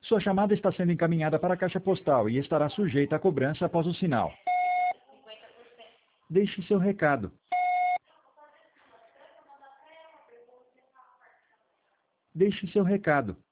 Sua chamada está sendo encaminhada para a caixa postal e estará sujeita a cobrança após o sinal. 50%. Deixe seu recado. Deixe seu recado.